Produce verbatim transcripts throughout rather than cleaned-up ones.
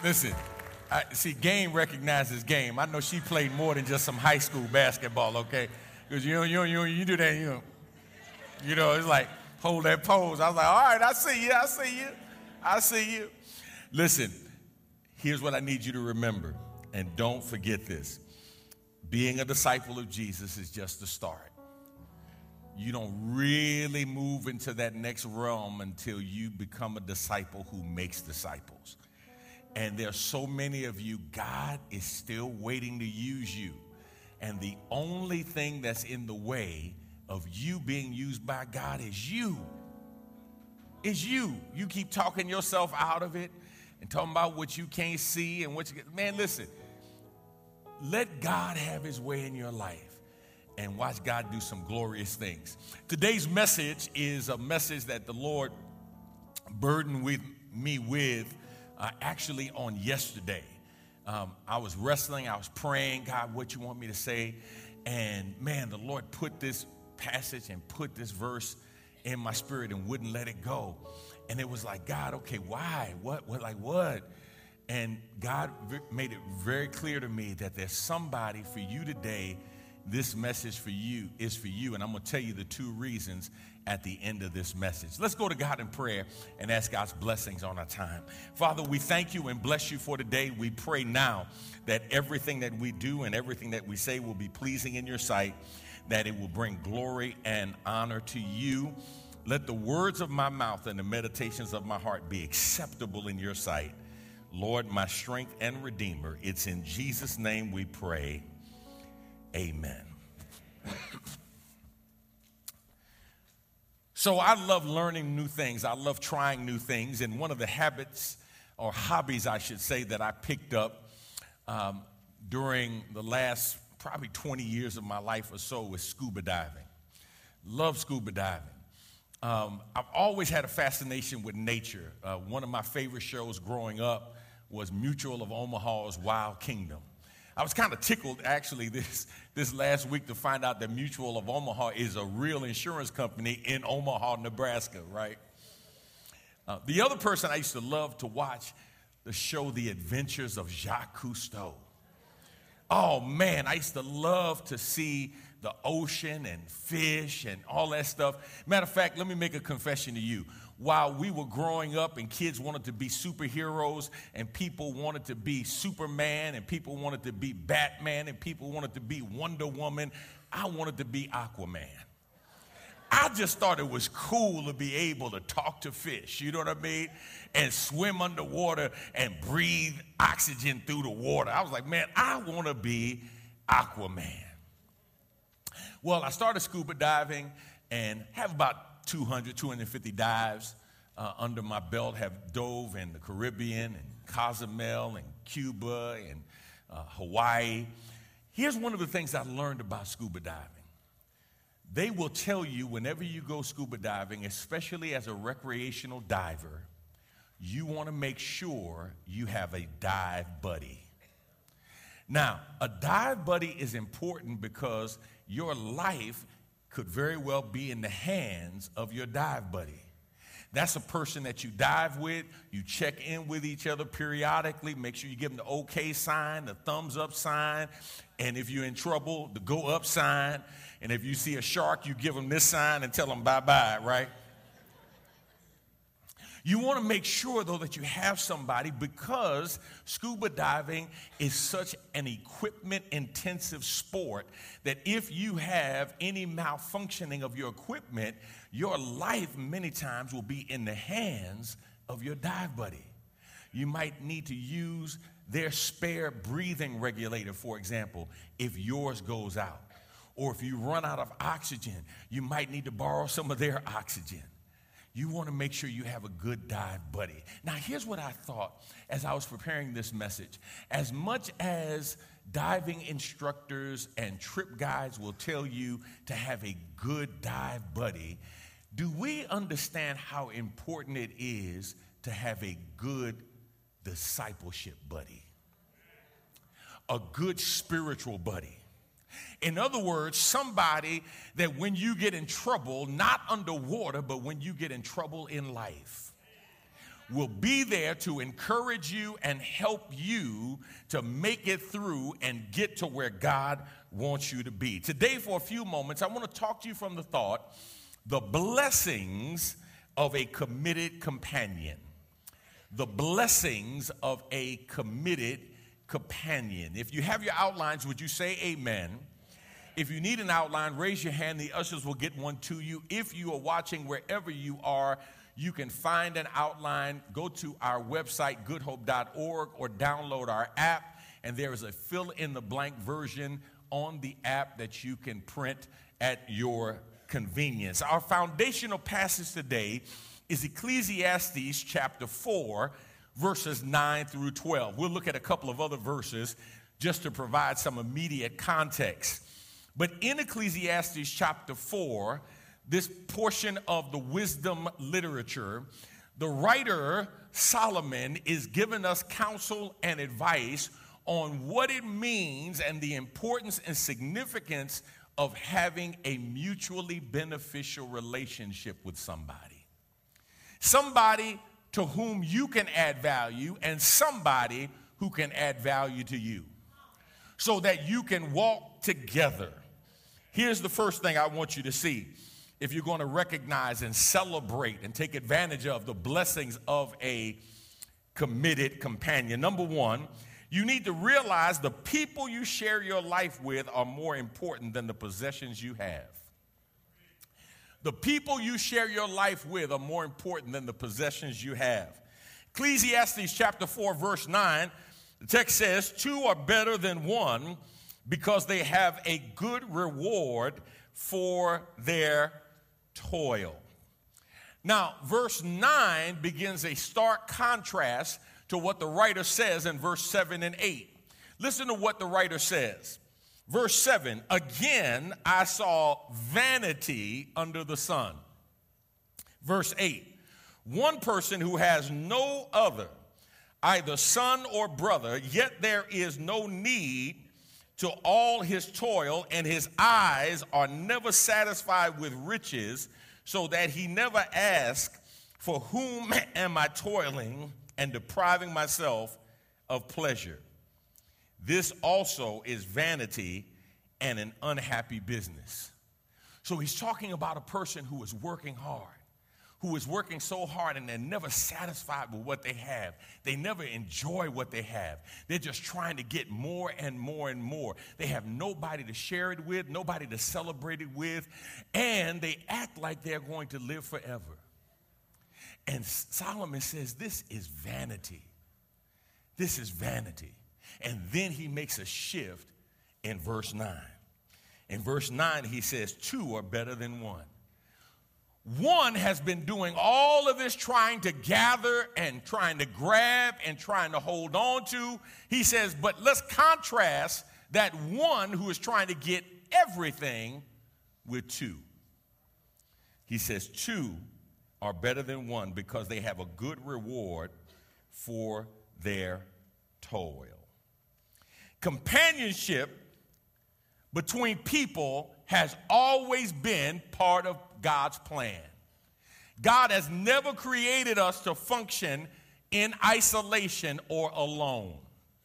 Listen, I, see, game recognizes game. I know she played more than just some high school basketball, okay? Because you know, you know, you know, you do that, you know, you know, it's like hold that pose. I was like, all right, I see you, I see you, I see you. Listen, here's what I need you to remember, and don't forget this. Being a disciple of Jesus is just the start. You don't really move into that next realm until you become a disciple who makes disciples. And there's so many of you, God is still waiting to use you. And the only thing that's in the way of you being used by God is you. Is you. You keep talking yourself out of it and talking about what you can't see and what you get. Man, listen, let God have his way in your life and watch God do some glorious things. Today's message is a message that the Lord burdened with me with uh, actually on yesterday. Um, I was wrestling, I was praying, God, what you want me to say? And man, the Lord put this passage and put this verse in my spirit and wouldn't let it go. And it was like, God, okay, why? What, what, like what? And God v- made it very clear to me that there's somebody for you today. This message for you is for you, and I'm going to tell you the two reasons at the end of this message. Let's go to God in prayer and ask God's blessings on our time. Father, we thank you and bless you for today. We pray now that everything that we do and everything that we say will be pleasing in your sight, that it will bring glory and honor to you. Let the words of my mouth and the meditations of my heart be acceptable in your sight. Lord, my strength and redeemer, it's in Jesus' name we pray. Amen. So I love learning new things. I love trying new things. And one of the habits or hobbies, I should say, that I picked up um, during the last probably twenty years of my life or so was scuba diving. Love scuba diving. Um, I've always had a fascination with nature. Uh, one of my favorite shows growing up was Mutual of Omaha's Wild Kingdom. I was kind of tickled, actually, this, this last week to find out that Mutual of Omaha is a real insurance company in Omaha, Nebraska, right? Uh, the other person I used to love to watch the show The Adventures of Jacques Cousteau. Oh, man, I used to love to see the ocean and fish and all that stuff. Matter of fact, let me make a confession to you. While we were growing up and kids wanted to be superheroes and people wanted to be Superman and people wanted to be Batman and people wanted to be Wonder Woman, I wanted to be Aquaman. I just thought it was cool to be able to talk to fish, you know what I mean, and swim underwater and breathe oxygen through the water. I was like, man, I want to be Aquaman. Well, I started scuba diving and have about two hundred, two hundred fifty dives uh, under my belt, have dove in the Caribbean and Cozumel and Cuba and uh, Hawaii. Here's one of the things I learned about scuba diving. They will tell you whenever you go scuba diving, especially as a recreational diver, you want to make sure you have a dive buddy. Now, a dive buddy is important because your life could very well be in the hands of your dive buddy. That's a person that you dive with. You check in with each other periodically. Make sure you give them the okay sign, the thumbs up sign. And if you're in trouble, the go up sign. And if you see a shark, you give them this sign and tell them bye-bye, right? You want to make sure, though, that you have somebody because scuba diving is such an equipment-intensive sport that if you have any malfunctioning of your equipment, your life many times will be in the hands of your dive buddy. You might need to use their spare breathing regulator, for example, if yours goes out. Or if you run out of oxygen, you might need to borrow some of their oxygen. You want to make sure you have a good dive buddy. Now, here's what I thought as I was preparing this message. As much as diving instructors and trip guides will tell you to have a good dive buddy, do we understand how important it is to have a good discipleship buddy? A good spiritual buddy. In other words, somebody that when you get in trouble, not underwater, but when you get in trouble in life, will be there to encourage you and help you to make it through and get to where God wants you to be. Today, for a few moments, I want to talk to you from the thought, the blessings of a committed companion. The blessings of a committed companion. If you have your outlines, would you say amen? If you need an outline, raise your hand. The ushers will get one to you. If you are watching wherever you are, you can find an outline. Go to our website, good hope dot org, or download our app. And there is a fill-in-the-blank version on the app that you can print at your convenience. Our foundational passage today is Ecclesiastes chapter four, verses nine through twelve. We'll look at a couple of other verses just to provide some immediate context. But in Ecclesiastes chapter four, this portion of the wisdom literature, the writer Solomon is giving us counsel and advice on what it means and the importance and significance of having a mutually beneficial relationship with somebody. Somebody to whom you can add value and somebody who can add value to you so that you can walk together. Here's the first thing I want you to see. If you're going to recognize and celebrate and take advantage of the blessings of a committed companion. Number one, you need to realize the people you share your life with are more important than the possessions you have. The people you share your life with are more important than the possessions you have. Ecclesiastes chapter four, verse nine, the text says, two are better than one because they have a good reward for their toil. Now, verse nine begins a stark contrast to what the writer says in verse seven and eight. Listen to what the writer says. Verse seven, again, I saw vanity under the sun. Verse eight, one person who has no other, either son or brother, yet there is no need to all his toil, and his eyes are never satisfied with riches, so that he never asks, for whom am I toiling and depriving myself of pleasure? This also is vanity and an unhappy business. So he's talking about a person who is working hard, who is working so hard and they're never satisfied with what they have. They never enjoy what they have. They're just trying to get more and more and more. They have nobody to share it with, nobody to celebrate it with, and they act like they're going to live forever. And Solomon says this is vanity. This is vanity. And then he makes a shift in verse nine. In verse nine, he says, two are better than one. One has been doing all of this trying to gather and trying to grab and trying to hold on to. He says, but let's contrast that one who is trying to get everything with two. He says, two are better than one because they have a good reward for their toil. Companionship between people has always been part of God's plan. God has never created us to function in isolation or alone.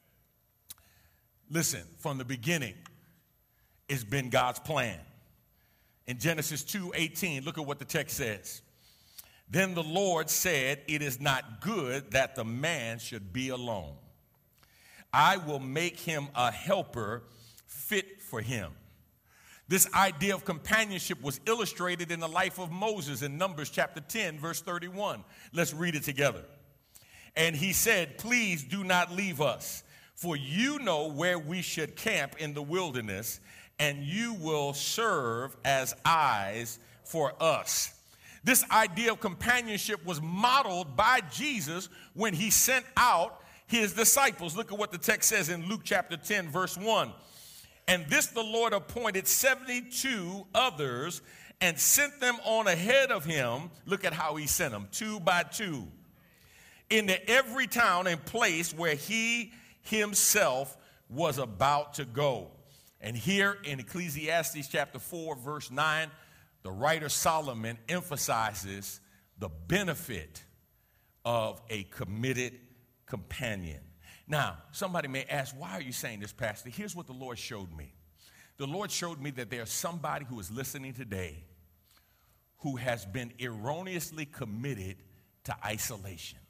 Listen, from the beginning, it's been God's plan. In Genesis two eighteen, look at what the text says. Then the Lord said, it is not good that the man should be alone. I will make him a helper fit for him. This idea of companionship was illustrated in the life of Moses in Numbers chapter ten, verse thirty-one. Let's read it together. And he said, please do not leave us, for you know where we should camp in the wilderness, and you will serve as eyes for us. This idea of companionship was modeled by Jesus when he sent out his disciples. Look at what the text says in Luke chapter ten, verse one. And this the Lord appointed seventy-two others and sent them on ahead of him. Look at how he sent them, two by two, into every town and place where he himself was about to go. And here in Ecclesiastes chapter four, verse nine, the writer Solomon emphasizes the benefit of a committed companion. Now, somebody may ask, why are you saying this, Pastor? Here's what the Lord showed me. The Lord showed me that there's somebody who is listening today who has been erroneously committed to isolation.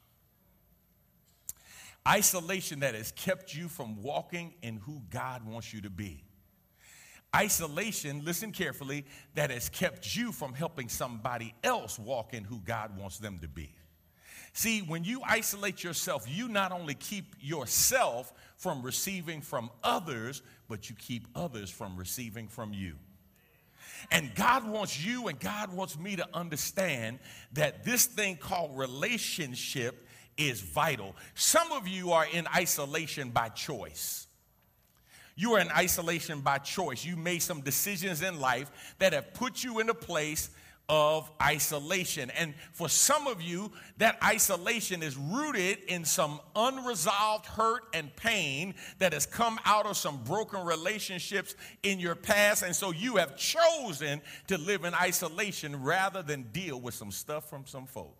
Isolation that has kept you from walking in who God wants you to be. Isolation, listen carefully, that has kept you from helping somebody else walk in who God wants them to be. See, when you isolate yourself, you not only keep yourself from receiving from others, but you keep others from receiving from you. And God wants you and God wants me to understand that this thing called relationship is vital. Some of you are in isolation by choice. You are in isolation by choice. You made some decisions in life that have put you in a place of isolation. And for some of you, that isolation is rooted in some unresolved hurt and pain that has come out of some broken relationships in your past. And so you have chosen to live in isolation rather than deal with some stuff from some folk.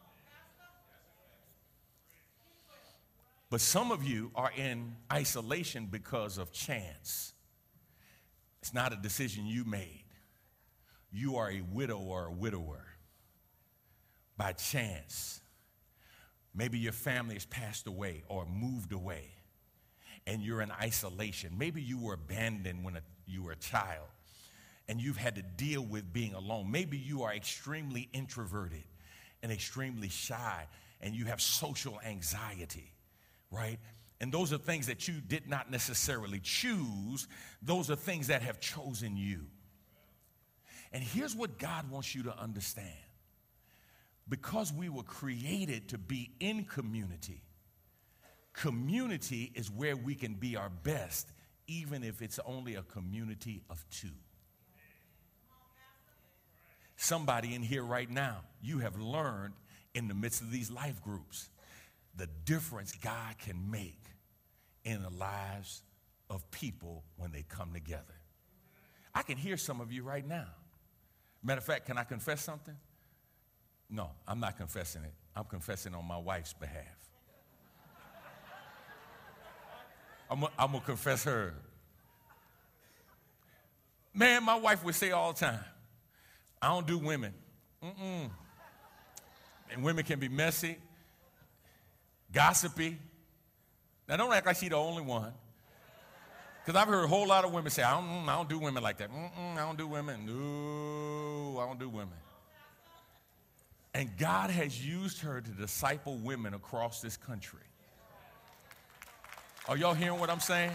But some of you are in isolation because of chance. It's not a decision you made. You are a widow or a widower by chance. Maybe your family has passed away or moved away, and you're in isolation. Maybe you were abandoned when a, you were a child, and you've had to deal with being alone. Maybe you are extremely introverted and extremely shy, and you have social anxiety. Right? And those are things that you did not necessarily choose. Those are things that have chosen you. And here's what God wants you to understand. Because we were created to be in community, community is where we can be our best, even if it's only a community of two. Somebody in here right now, you have learned in the midst of these life groups the difference God can make in the lives of people when they come together. I can hear some of you right now. Matter of fact, can I confess something? No, I'm not confessing it. I'm confessing on my wife's behalf. I'm going to confess her. Man, my wife would say all the time, I don't do women. Mm-mm. And women can be messy, gossipy. Now, don't act like she's the only one. Because I've heard a whole lot of women say, I don't, I don't do women like that. Mm-mm, I don't do women. No, I don't do women. And God has used her to disciple women across this country. Are y'all hearing what I'm saying?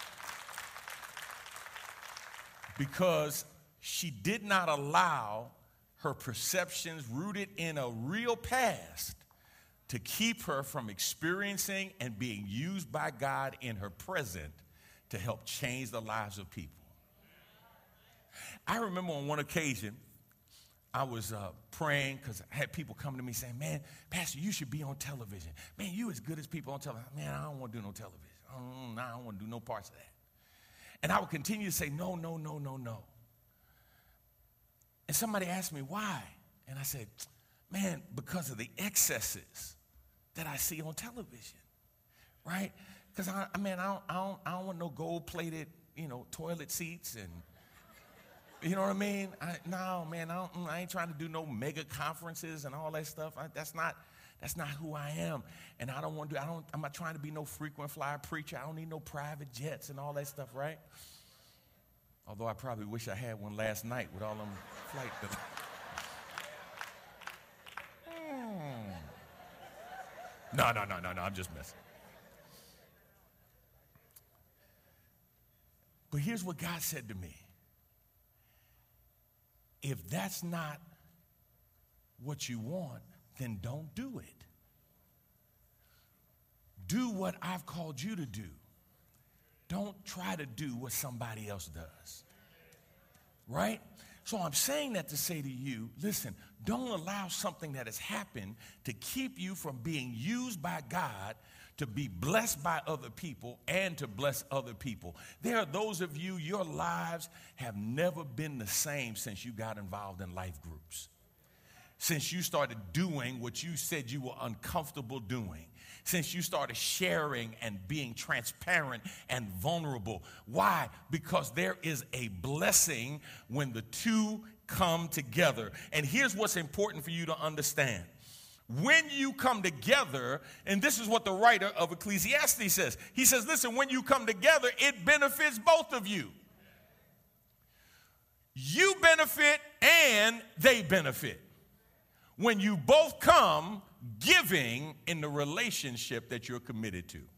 Because she did not allow her perceptions rooted in a real past to keep her from experiencing and being used by God in her present to help change the lives of people. I remember on one occasion, I was uh, praying because I had people come to me saying, man, Pastor, you should be on television. Man, you as good as people on television. Man, I don't want to do no television. I don't, I don't want to do no parts of that. And I would continue to say, no, no, no, no, no. And somebody asked me why. And I said, man, because of the excesses that I see on television, right? Because I, I mean, I don't, I don't, I don't want no gold-plated, you know, toilet seats and, you know what I mean? I, no, man, I, don't, I ain't trying to do no mega conferences and all that stuff. I, that's not, that's not who I am. And I don't want to. I don't. I'm not trying to be no frequent flyer preacher. I don't need no private jets and all that stuff, right? Although I probably wish I had one last night with all them flights. hmm. No, no, no, no, no. I'm just messing. But here's what God said to me. If that's not what you want, then don't do it. Do what I've called you to do. Don't try to do what somebody else does. Right? So I'm saying that to say to you, listen, don't allow something that has happened to keep you from being used by God to be blessed by other people and to bless other people. There are those of you, your lives have never been the same since you got involved in life groups. since you started doing what you said you were uncomfortable doing, since you started sharing and being transparent and vulnerable. Why? Because there is a blessing when the two come together. And here's what's important for you to understand. When you come together, and this is what the writer of Ecclesiastes says. He says, listen, when you come together, it benefits both of you. You benefit and they benefit. When you both come giving in the relationship that you're committed to.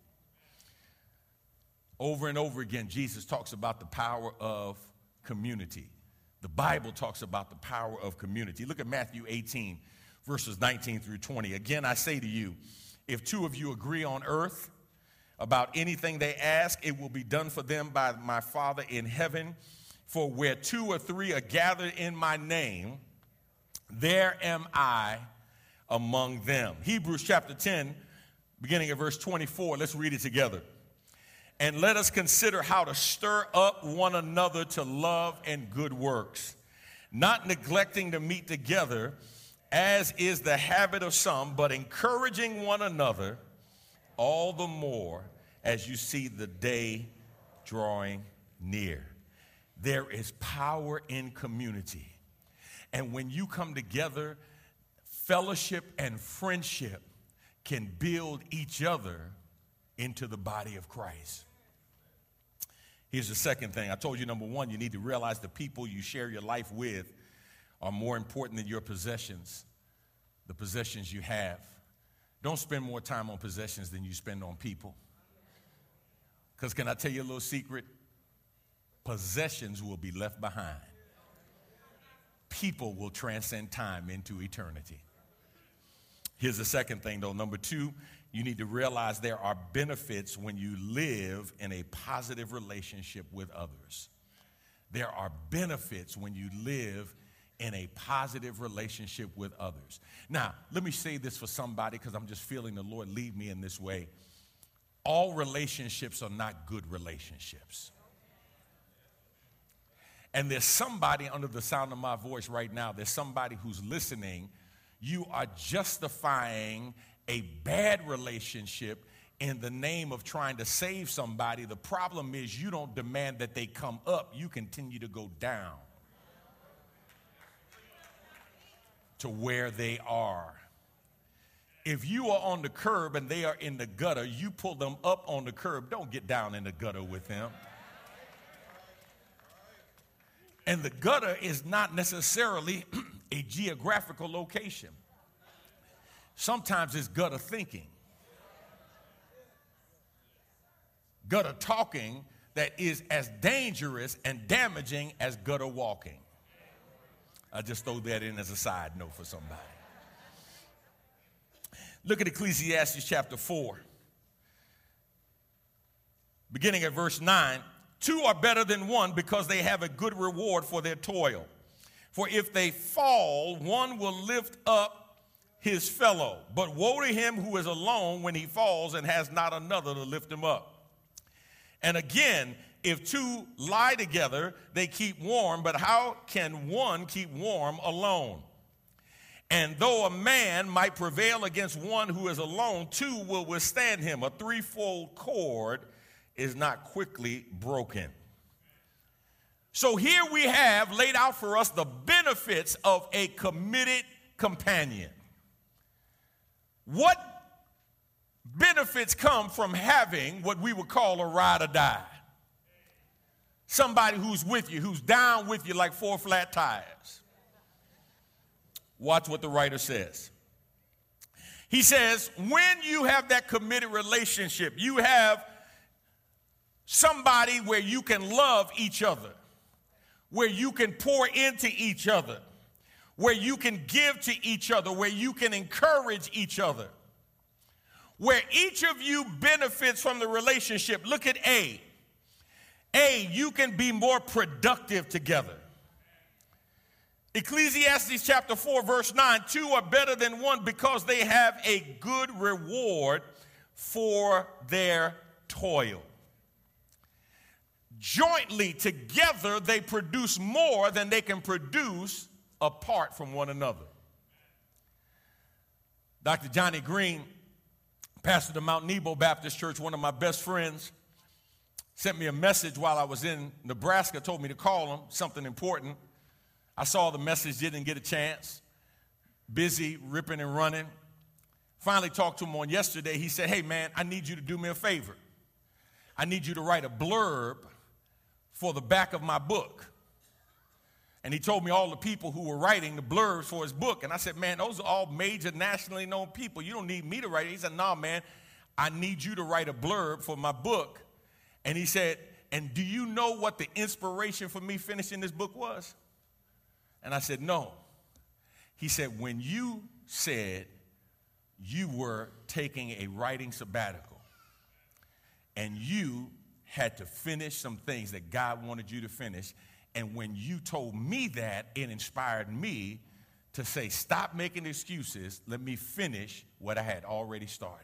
Over and over again, Jesus talks about the power of community. The Bible talks about the power of community. Look at Matthew eighteen, verses nineteen through twenty. Again, I say to you, if two of you agree on earth about anything they ask, it will be done for them by my Father in heaven. For where two or three are gathered in my name, there am I among them. Hebrews chapter ten, beginning at verse twenty-four. Let's read it together. And let us consider how to stir up one another to love and good works, not neglecting to meet together, as is the habit of some, but encouraging one another all the more as you see the day drawing near. There is power in community. And when you come together, fellowship and friendship can build each other into the body of Christ. Here's the second thing. I told you, number one, you need to realize the people you share your life with are more important than your possessions, the possessions you have. Don't spend more time on possessions than you spend on people. Because can I tell you a little secret? Possessions will be left behind. People will transcend time into eternity. Here's the second thing, though. Number two, you need to realize there are benefits when you live in a positive relationship with others. There are benefits when you live in a positive relationship with others. Now, let me say this for somebody because I'm just feeling the Lord lead me in this way. All relationships are not good relationships. And there's somebody under the sound of my voice right now, there's somebody who's listening. You are justifying a bad relationship in the name of trying to save somebody. The problem is you don't demand that they come up. You continue to go down to where they are. If you are on the curb and they are in the gutter, you pull them up on the curb. Don't get down in the gutter with them. And the gutter is not necessarily a geographical location. Sometimes it's gutter thinking, gutter talking that is as dangerous and damaging as gutter walking. I just throw that in as a side note for somebody. Look at Ecclesiastes chapter four, beginning at verse nine. Two are better than one because they have a good reward for their toil. For if they fall, one will lift up his fellow. But woe to him who is alone when he falls and has not another to lift him up. And again, if two lie together, they keep warm, but how can one keep warm alone? And though a man might prevail against one who is alone, two will withstand him. A threefold cord is not quickly broken. So here we have laid out for us the benefits of a committed companion. What benefits come from having what we would call a ride or die? Somebody who's with you, who's down with you like four flat tires. Watch what the writer says. He says, when you have that committed relationship, you have somebody where you can love each other, where you can pour into each other, where you can give to each other, where you can encourage each other, where each of you benefits from the relationship. Look at A. A, you can be more productive together. Ecclesiastes chapter four, verse nine, two are better than one because they have a good reward for their toil. Jointly together, they produce more than they can produce apart from one another. Doctor Johnny Green, pastor of Mount Nebo Baptist Church, one of my best friends, sent me a message while I was in Nebraska, told me to call him, something important. I saw the message, didn't get a chance. Busy, ripping and running. Finally talked to him on yesterday. He said, hey, man, I need you to do me a favor. I need you to write a blurb for the back of my book. And he told me all the people who were writing the blurbs for his book. And I said, man, those are all major nationally known people. You don't need me to write it. He said, no, man, I need you to write a blurb for my book. And he said, and do you know what the inspiration for me finishing this book was? And I said, no. He said, when you said you were taking a writing sabbatical and you had to finish some things that God wanted you to finish, and when you told me that, it inspired me to say, stop making excuses. Let me finish what I had already started.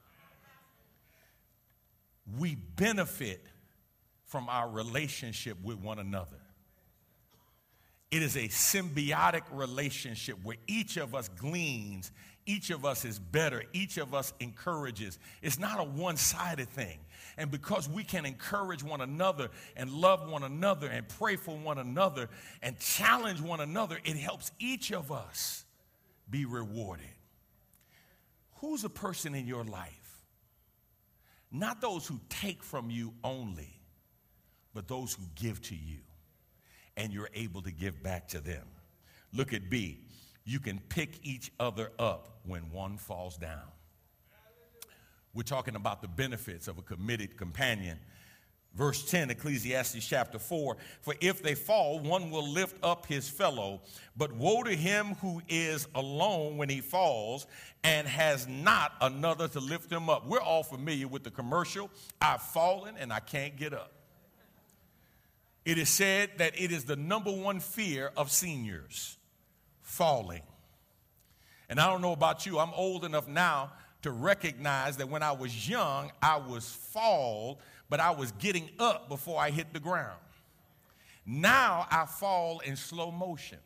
We benefit from our relationship with one another. It is a symbiotic relationship where each of us gleans, each of us is better, each of us encourages. It's not a one-sided thing. And because we can encourage one another and love one another and pray for one another and challenge one another, it helps each of us be rewarded. Who's a person in your life? Not those who take from you only, but those who give to you, and you're able to give back to them. Look at B. You can pick each other up when one falls down. We're talking about the benefits of a committed companion. Verse ten, Ecclesiastes chapter four, for if they fall, one will lift up his fellow, but woe to him who is alone when he falls and has not another to lift him up. We're all familiar with the commercial, I've fallen and I can't get up. It is said that it is the number one fear of seniors, falling. And I don't know about you, I'm old enough now to recognize that when I was young, I was fall, but I was getting up before I hit the ground. Now I fall in slow motion.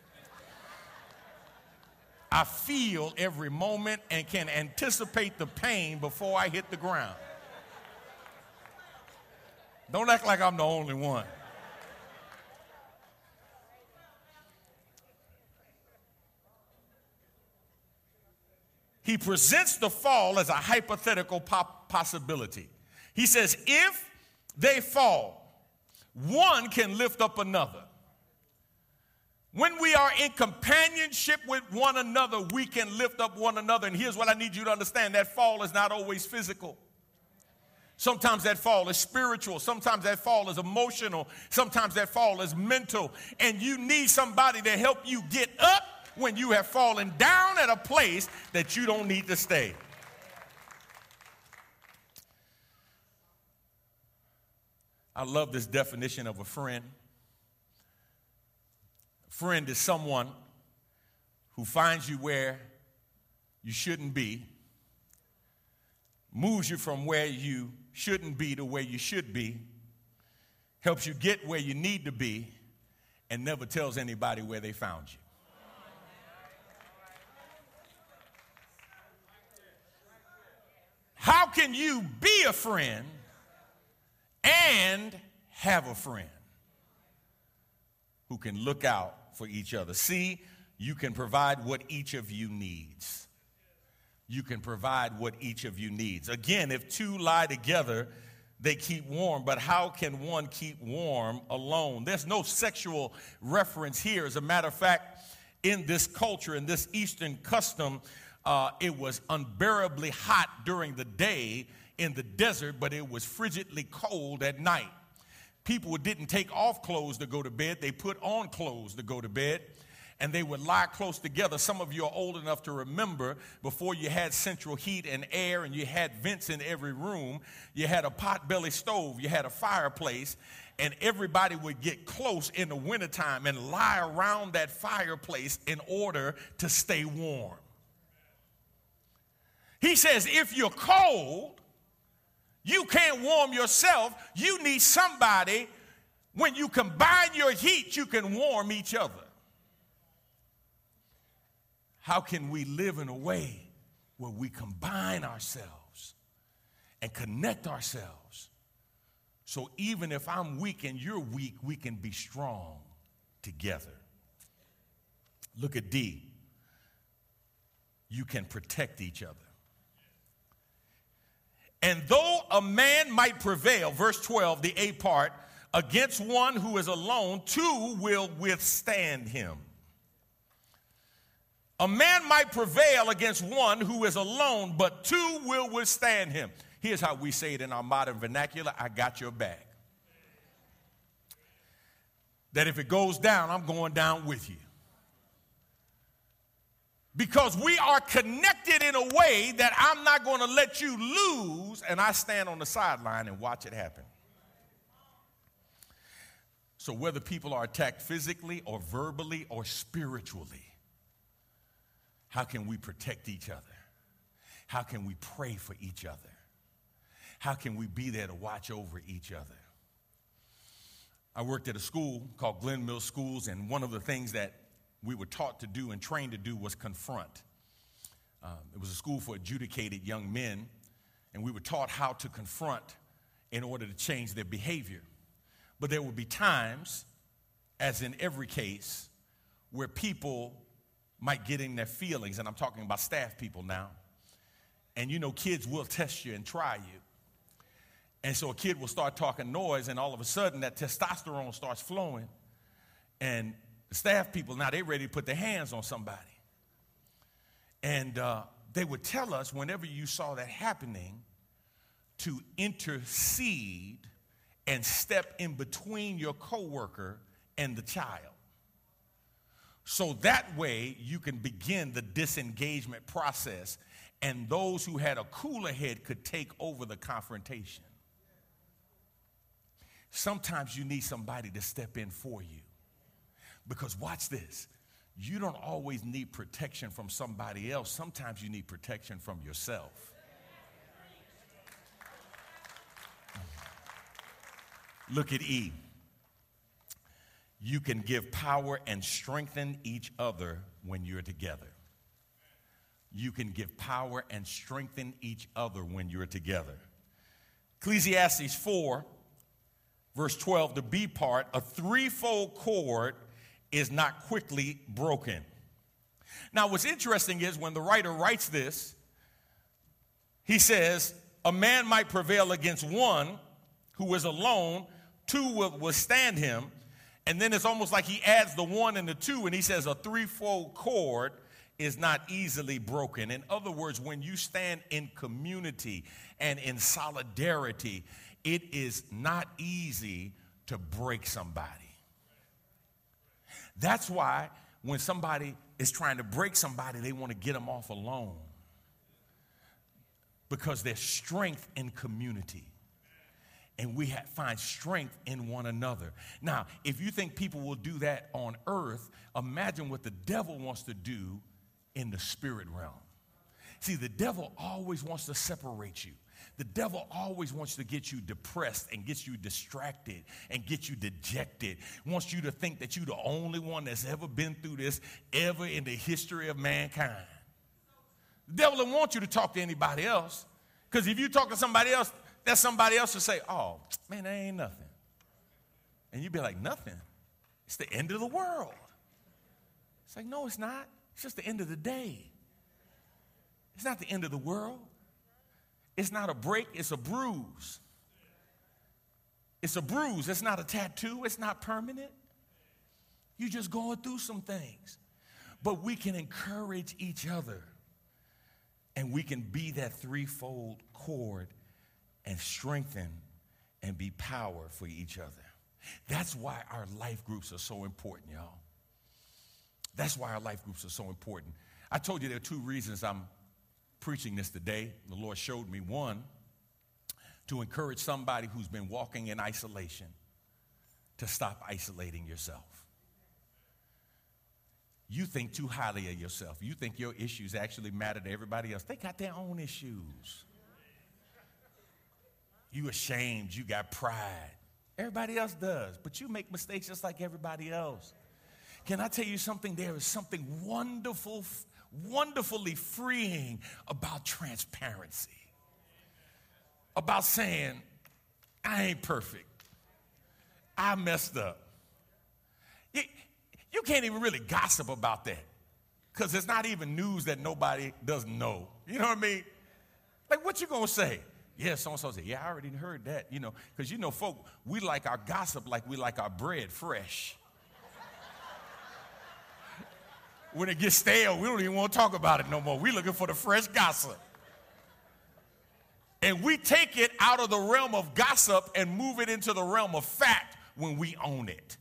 I feel every moment and can anticipate the pain before I hit the ground. Don't act like I'm the only one. He presents the fall as a hypothetical pop- possibility. He says, if they fall, one can lift up another. When we are in companionship with one another, we can lift up one another. And here's what I need you to understand. That fall is not always physical. Sometimes that fall is spiritual. Sometimes that fall is emotional. Sometimes that fall is mental. And you need somebody to help you get up when you have fallen down at a place that you don't need to stay. I love this definition of a friend. A friend is someone who finds you where you shouldn't be, moves you from where you shouldn't be to where you should be, helps you get where you need to be, and never tells anybody where they found you. How can you be a friend and have a friend who can look out for each other? See, you can provide what each of you needs. You can provide what each of you needs. Again, if two lie together, they keep warm. But how can one keep warm alone? There's no sexual reference here. As a matter of fact, in this culture, in this Eastern custom, Uh, it was unbearably hot during the day in the desert, but it was frigidly cold at night. People didn't take off clothes to go to bed. They put on clothes to go to bed, and they would lie close together. Some of you are old enough to remember before you had central heat and air and you had vents in every room, you had a potbelly stove, you had a fireplace, and everybody would get close in the wintertime and lie around that fireplace in order to stay warm. He says, if you're cold, you can't warm yourself. You need somebody, when you combine your heat, you can warm each other. How can we live in a way where we combine ourselves and connect ourselves. So even if I'm weak and you're weak, we can be strong together. Look at D. You can protect each other. And though a man might prevail, verse twelve, the A part, against one who is alone, two will withstand him. A man might prevail against one who is alone, but two will withstand him. Here's how we say it in our modern vernacular: I got your back. That if it goes down, I'm going down with you. Because we are connected in a way that I'm not going to let you lose, and I stand on the sideline and watch it happen. So whether people are attacked physically or verbally or spiritually, how can we protect each other? How can we pray for each other? How can we be there to watch over each other? I worked at a school called Glen Mill Schools, and one of the things that we were taught to do and trained to do was confront. Um, it was a school for adjudicated young men, and we were taught how to confront in order to change their behavior. But there would be times, as in every case, where people might get in their feelings, and I'm talking about staff people now. And you know, kids will test you and try you. And so a kid will start talking noise, and all of a sudden that testosterone starts flowing, and the staff people, now they're ready to put their hands on somebody. And uh, they would tell us whenever you saw that happening to intercede and step in between your coworker and the child. So that way you can begin the disengagement process, and those who had a cooler head could take over the confrontation. Sometimes you need somebody to step in for you. Because watch this, you don't always need protection from somebody else. Sometimes you need protection from yourself. Look at E. You can give power and strengthen each other when you're together. You can give power and strengthen each other when you're together. Ecclesiastes four, verse twelve, the B part, a threefold cord is not quickly broken. Now, what's interesting is when the writer writes this, he says, a man might prevail against one who is alone, two will withstand him. And then it's almost like he adds the one and the two, and he says a threefold cord is not easily broken. In other words, when you stand in community and in solidarity, it is not easy to break somebody. That's why when somebody is trying to break somebody, they want to get them off alone. Because there's strength in community. And we have, find strength in one another. Now, if you think people will do that on earth, imagine what the devil wants to do in the spirit realm. See, the devil always wants to separate you. The devil always wants to get you depressed and get you distracted and get you dejected. Wants you to think that you're the only one that's ever been through this ever in the history of mankind. The devil doesn't want you to talk to anybody else, because if you talk to somebody else, that somebody else will say, oh, man, that ain't nothing. And you'd be like, nothing? It's the end of the world. It's like, no, it's not. It's just the end of the day. It's not the end of the world. It's not a break, it's a bruise. It's a bruise. It's not a tattoo. It's not permanent. You're just going through some things. But we can encourage each other. And we can be that threefold cord and strengthen and be power for each other. That's why our life groups are so important, y'all. That's why our life groups are so important. I told you there are two reasons I'm preaching this today. The Lord showed me one, to encourage somebody who's been walking in isolation to stop isolating yourself. You think too highly of yourself. You think your issues actually matter to everybody else. They got their own issues. You ashamed, you got pride. Everybody else does, but you make mistakes just like everybody else. Can I tell you something? There is something wonderful, wonderfully freeing about transparency, about saying, I ain't perfect. I messed up. You, you can't even really gossip about that because it's not even news that nobody doesn't know. You know what I mean? Like, what you going to say? Yeah, so-and-so said, yeah, I already heard that, you know, because, you know, folk, we like our gossip like we like our bread fresh. When it gets stale, we don't even want to talk about it no more. We're looking for the fresh gossip. And we take it out of the realm of gossip and move it into the realm of fact when we own it.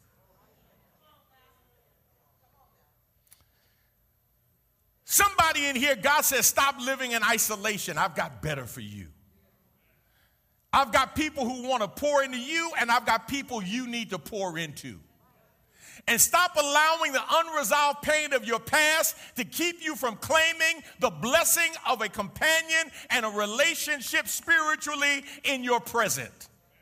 Somebody in here, God says, stop living in isolation. I've got better for you. I've got people who want to pour into you, and I've got people you need to pour into. And stop allowing the unresolved pain of your past to keep you from claiming the blessing of a companion and a relationship spiritually in your present.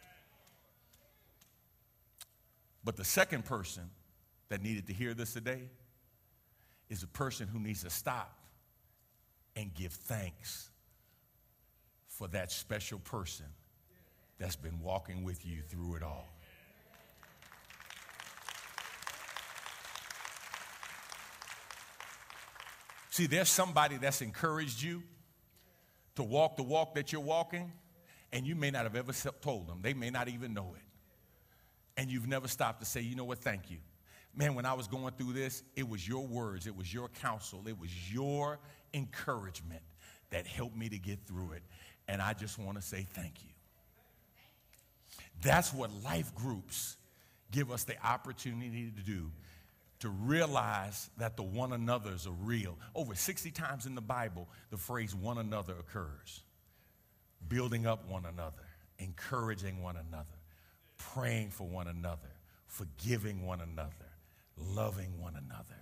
But the second person that needed to hear this today is a person who needs to stop and give thanks for that special person that's been walking with you through it all. See, there's somebody that's encouraged you to walk the walk that you're walking, and you may not have ever told them. They may not even know it. And you've never stopped to say, you know what, thank you. Man, when I was going through this, it was your words, it was your counsel, it was your encouragement that helped me to get through it. And I just want to say thank you. That's what life groups give us the opportunity to do, to realize that the one another's are real. Over sixty times in the Bible, the phrase one another occurs. Building up one another, encouraging one another, praying for one another, forgiving one another, loving one another.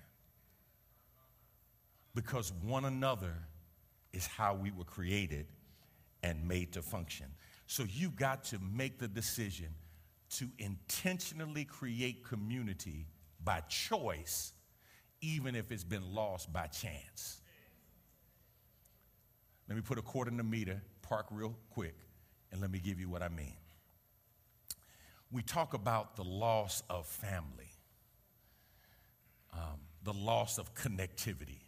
Because one another is how we were created and made to function. So you've got to make the decision to intentionally create community by choice, even if it's been lost by chance. Let me put a quarter in the meter, park real quick, and let me give you what I mean. We talk about the loss of family, um, the loss of connectivity.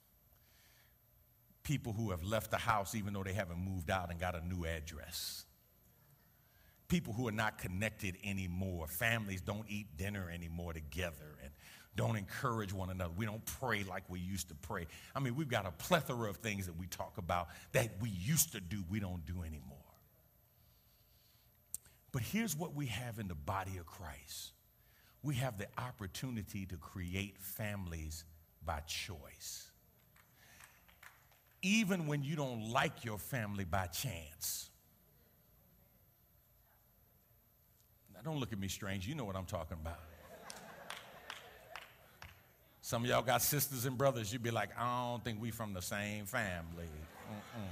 People who have left the house even though they haven't moved out and got a new address. People who are not connected anymore. Families don't eat dinner anymore together and don't encourage one another. We don't pray like we used to pray. I mean, we've got a plethora of things that we talk about that we used to do, we don't do anymore. But here's what we have in the body of Christ. We have the opportunity to create families by choice. Even when you don't like your family by chance. Now, don't look at me strange. You know what I'm talking about. Some of y'all got sisters and brothers. You'd be like, I don't think we from the same family. Mm-mm.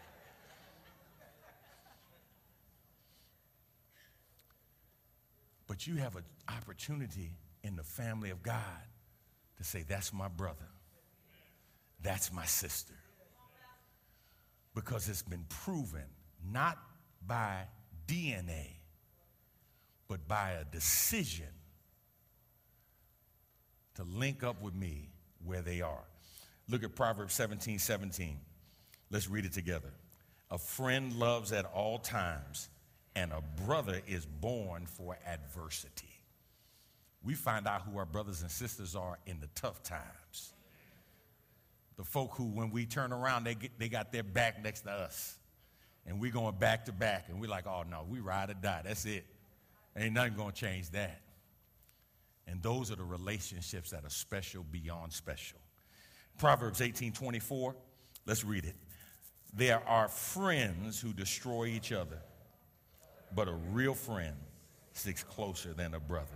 But you have an opportunity in the family of God to say, that's my brother. That's my sister. Because it's been proven, not by D N A, but by a decision to link up with me where they are. Look at Proverbs seventeen seventeen. Let's read it together. A friend loves at all times, and a brother is born for adversity. We find out who our brothers and sisters are in the tough times. The folk who, when we turn around, they get, they got their back next to us. And we're going back to back. And we're like, oh, no, we ride or die. That's it. Ain't nothing going to change that. And those are the relationships that are special beyond special. Proverbs eighteen twenty-four, let's read it. There are friends who destroy each other, but a real friend sticks closer than a brother.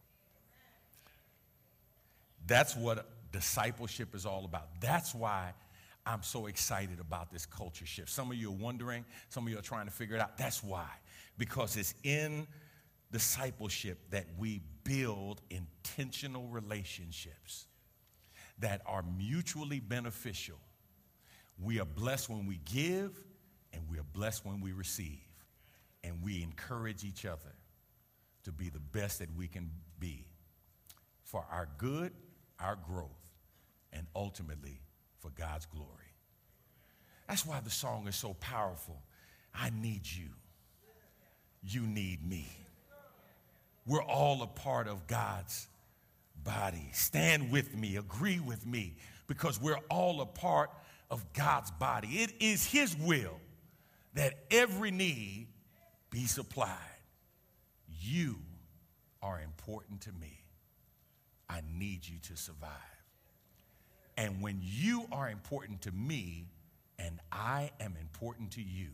That's what discipleship is all about. That's why I'm so excited about this culture shift. Some of you are wondering, some of you are trying to figure it out. That's why. Because it's in discipleship that we build intentional relationships that are mutually beneficial. We are blessed when we give, and we are blessed when we receive. And we encourage each other to be the best that we can be for our good, our growth, and ultimately for God's glory. That's why the song is so powerful. I need you. You need me. We're all a part of God's body. Stand with me, agree with me, because we're all a part of God's body. It is his will that every need be supplied. You are important to me. I need you to survive. And when you are important to me and I am important to you,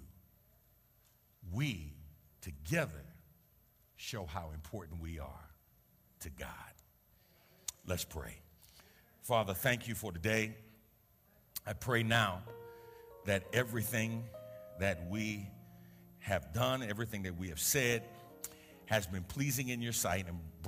we together show how important we are to God. Let's pray. Father, thank you for today. I pray now that everything that we have done, everything that we have said has been pleasing in your sight and